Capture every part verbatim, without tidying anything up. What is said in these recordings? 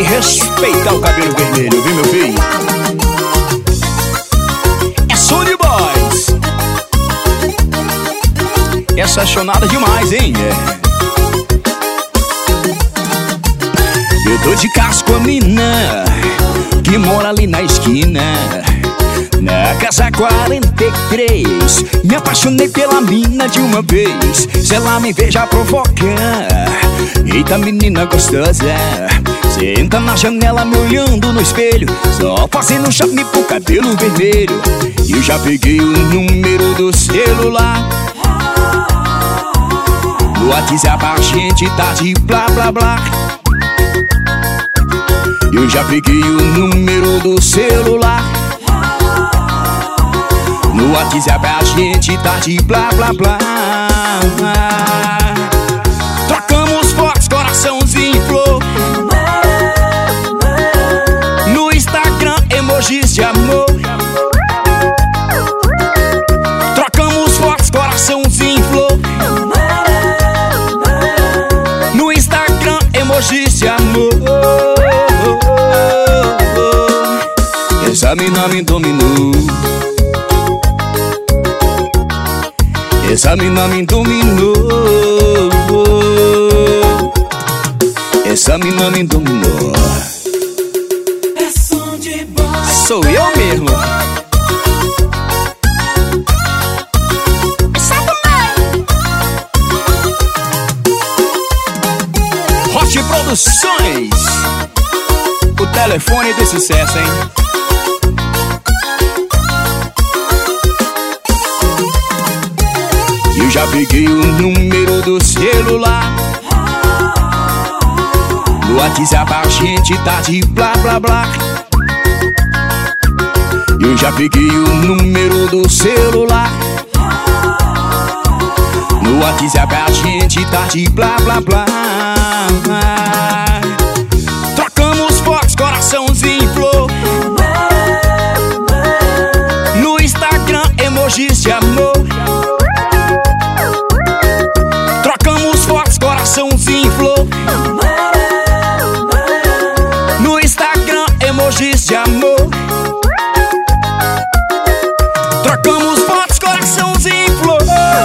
respeitar o cabelo vermelho, viu, meu filho? É Sony Boys. Essa é chonada demais, hein? É. Eu tô de casco com a mina que mora ali na esquina, na casa quarenta e três. Me apaixonei pela mina de uma vez. Se ela me ver já provocar. Eita, menina gostosa, senta na janela me olhando no espelho, só fazendo charme pro cabelo vermelho. Eu já peguei o número do celular, no WhatsApp a gente tá de blá blá blá. Eu já peguei o número do celular, no WhatsApp a gente tá de blá blá blá. Trocamos fotos, coraçãozinho, flor. No Instagram, emojis de amor. Trocamos fotos, coraçãozinho, flor. No Instagram, emojis de amor. Essa mina me dominou. Essa mina me dominou. Essa mina me dominou. É som de boy. Sou eu mesmo. Hot Produções, o telefone do sucesso, hein? Eu já peguei o número do celular, no WhatsApp a gente tá de blá blá blá. Eu já peguei o número do celular, no WhatsApp a gente tá de blá blá blá. Trocamos fotos, coraçãozinho, flor. No Instagram, emojis de amor. Trocamos fotos, coraçãozinho, flor. No Instagram, emojis de amor. Trocamos fotos, coraçãozinho, flor.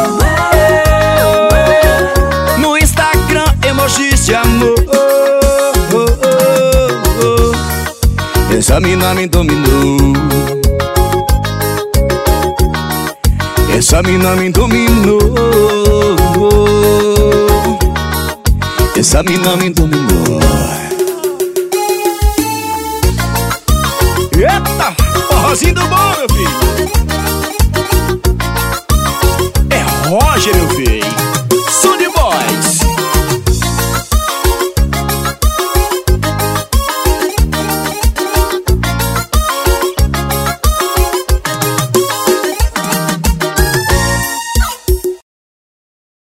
No Instagram, emojis de amor. Essa mina me dominou. Essa mina me dominou. Essa mina me dominou. Eita, forrozinho do bom, meu filho.